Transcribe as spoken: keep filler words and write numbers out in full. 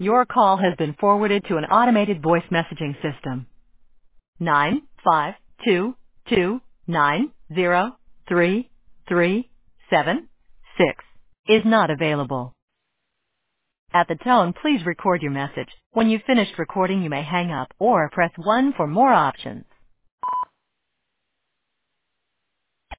Your call has been forwarded to an automated voice messaging system. Nine five two two nine zero three three seven six is not available. At the tone, please record your message. When you've finished recording, you may hang up or press one for more options.